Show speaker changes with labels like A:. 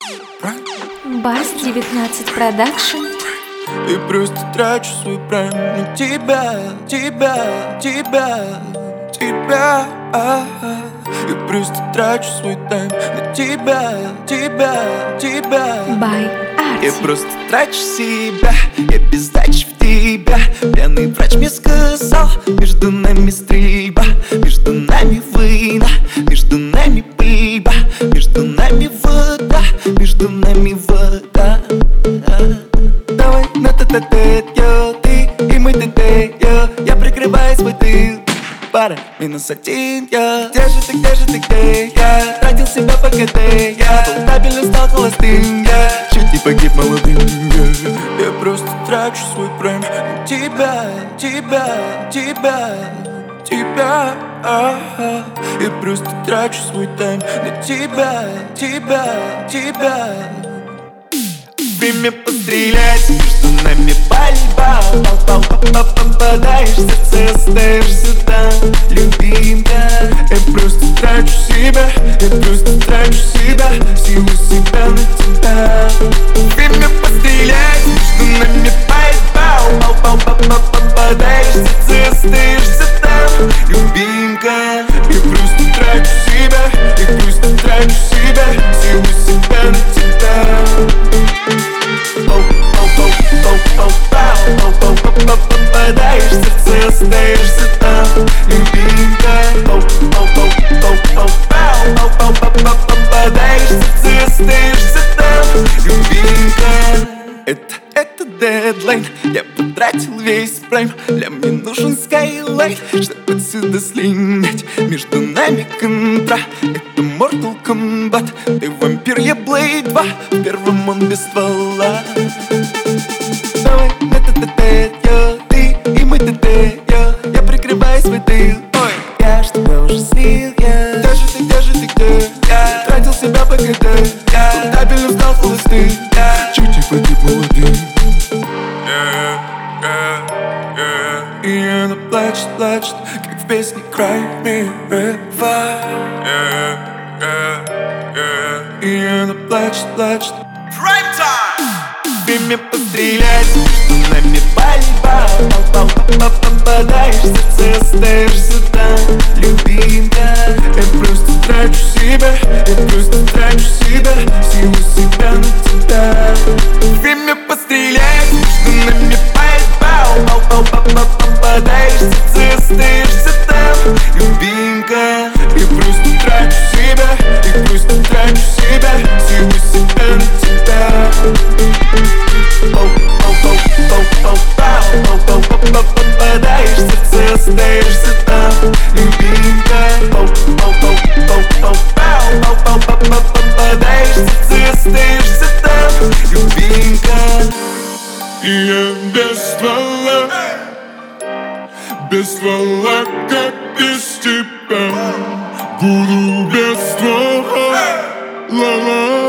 A: Бас 19 продакшн.
B: И просто трачу свой прайм на тебя. И просто трачу свой тайм на тебя.
A: By
B: Я
A: Arty.
B: просто трачу себя, я без дачи в тебя. Пьяный врач мне сказал, между нами стрельба, между нами война, между нами пыльба, между нами вода, между нами вода. Давай на тет-а-тет, ты и мы тет-тет, я прикрываю свой тыл. Пара, -1, я. Где же ты, где я? Тратил себя по КТ, я был стабильно, стал холостым, я чуть не погиб молодым, я просто трачу свой прайм на тебя. Я просто трачу свой тайм на тебя. Время пострелять, между нами пальба. Попадаешь в сердце, остаешься там, любимка. Я просто трачу себя, силу себя на тебя. Время пострелять, между нами пальба. Попадаешь в сердце, остаешься там, любимка. Я просто трачу себя, силу себя на тебя. Попадаешь в сердце, остаешься там, любимка. Попадаешь в сердце, остаешься там, любимка. Это дедлайн, я потратил весь прайм. Для мне нужен скайлайн, чтобы отсюда слинять. Между нами контра, это Mortal Kombat. Ты вампир, я Blade 2, в первом он без ствола. Давай на тет-а-тет, ты и мы тет-тет, я прикрываю свой тыл. Ой, я ж тебя уже слил, я. Где же ты, где? Я тратил себя по КТ, я стабильно стал холостым, я чуть не погиб молодым. И она плачет, как в песне Cry Me River. И она плачет. Prime time! Время пострелять, между нами пальба. Попадаешь в сердце, остаешься там, любимка. Я просто трачу себя, силу себя на тебя. Время пострелять, между нами пальба. Попадаешь в сердце, остаешься там, любимка. Я просто трачу себя, силу себя на тебя. Попадаешь в сердце, остаешься там, любимка. Попадаешь в сердце, остаешься там, любимка.
C: И я без ствола, как без тебя. Буду без ствола, ла-ла.